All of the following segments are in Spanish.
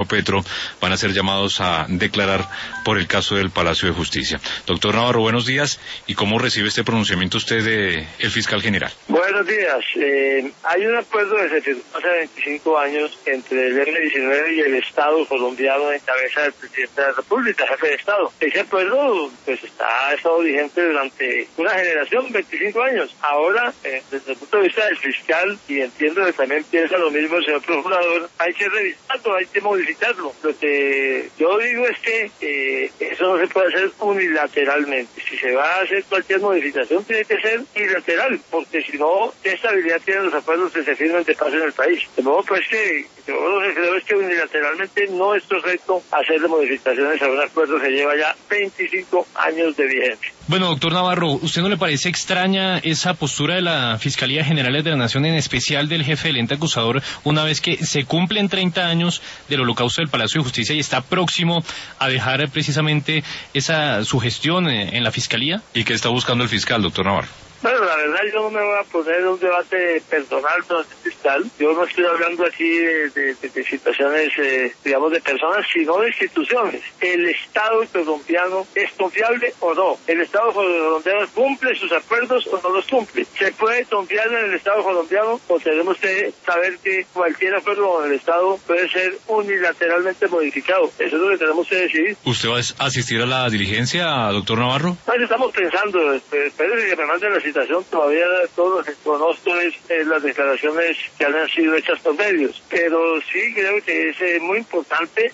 Petro van a ser llamados a declarar por el caso del Palacio de Justicia. Doctor Navarro, buenos días. ¿Y cómo recibe este pronunciamiento usted del fiscal general? Buenos días. Hay un acuerdo que se firmó hace 25 años entre el M-19 y el Estado colombiano en cabeza del presidente de la República, jefe de Estado. Ese acuerdo pues ha estado vigente durante una generación, 25 años. Ahora, desde el punto de vista del fiscal, y entiendo que también piensa lo mismo el señor procurador, hay que revisarlo, hay que modificarlo. Lo que yo digo es que eso no se puede hacer unilateralmente. Si se va a hacer cualquier modificación, tiene que ser unilateral, porque si no, ¿qué estabilidad tienen los acuerdos que se firman de paz en el país? De modo pues que yo lo que creo es que unilateralmente no es correcto hacer modificaciones a un acuerdo que lleva ya 25 años de vigencia. Bueno, doctor Navarro, ¿usted no le parece extraña esa postura de la Fiscalía General de la Nación, en especial del jefe del ente acusador, una vez que se cumplen 30 años del holocausto del Palacio de Justicia y está próximo a dejar precisamente esa sugestión en la Fiscalía? ¿Y qué está buscando el fiscal, doctor Navarro? Bueno, la verdad yo no me voy a poner en un debate personal con el fiscal. Yo no estoy hablando aquí de situaciones, digamos, de personas, sino de instituciones. ¿El Estado colombiano es confiable o no? ¿El Estado colombiano cumple sus acuerdos o no los cumple? ¿Se puede confiar en el Estado colombiano o tenemos que saber que cualquier acuerdo con el Estado puede ser unilateralmente modificado? Eso es lo que tenemos que decidir. ¿Usted va a asistir a la diligencia, doctor Navarro? Pues estamos pensando, espero que me manden la citación. Todavía todo lo que conozco es las declaraciones que han sido hechas por medios, pero sí creo que es muy importante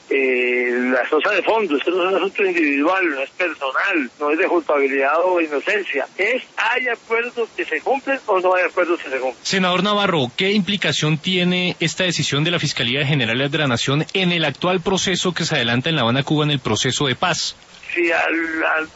la cosa de fondo. Esto no es un asunto individual, no es personal, no es de culpabilidad o inocencia, ¿hay acuerdos que se cumplen o no hay acuerdos que se cumplen? Senador Navarro, ¿qué implicación tiene esta decisión de la Fiscalía General de la Nación en el actual proceso que se adelanta en La Habana, Cuba, en el proceso de paz? Si al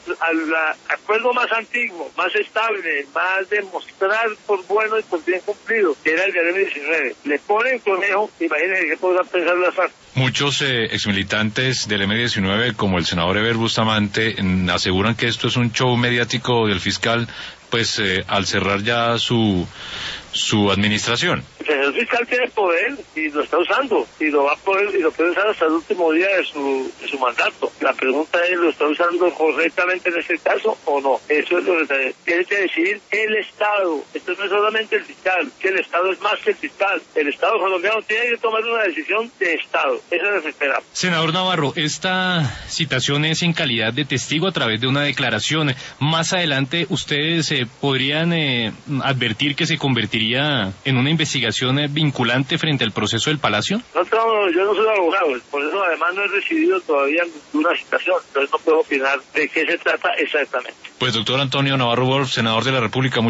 acuerdo más antiguo, más estable, más demostrar por bueno y por bien cumplido, que era el del M-19, le ponen conejo, imagínense qué podrán pensar las FARC. Muchos exmilitantes del M-19, como el senador Eber Bustamante, aseguran que esto es un show mediático del fiscal, pues al cerrar ya su administración. El fiscal tiene poder y lo está usando, y lo va a poder, y lo puede usar hasta el último día de su mandato. La pregunta es, ¿lo está usando correctamente en este caso o no? Eso es lo que tiene que decidir el Estado. Esto no es solamente el fiscal, que el Estado es más que el fiscal. El Estado colombiano tiene que tomar una decisión de Estado. Eso es lo que esperamos. Senador Navarro, esta citación es en calidad de testigo a través de una declaración. Más adelante, ¿ustedes podrían advertir que se convertiría en una investigación vinculante frente al proceso del Palacio? No, yo no soy abogado, por eso además no he recibido todavía ninguna citación, entonces no puedo opinar de qué se trata exactamente. Pues doctor Antonio Navarro Wolf, senador de la República,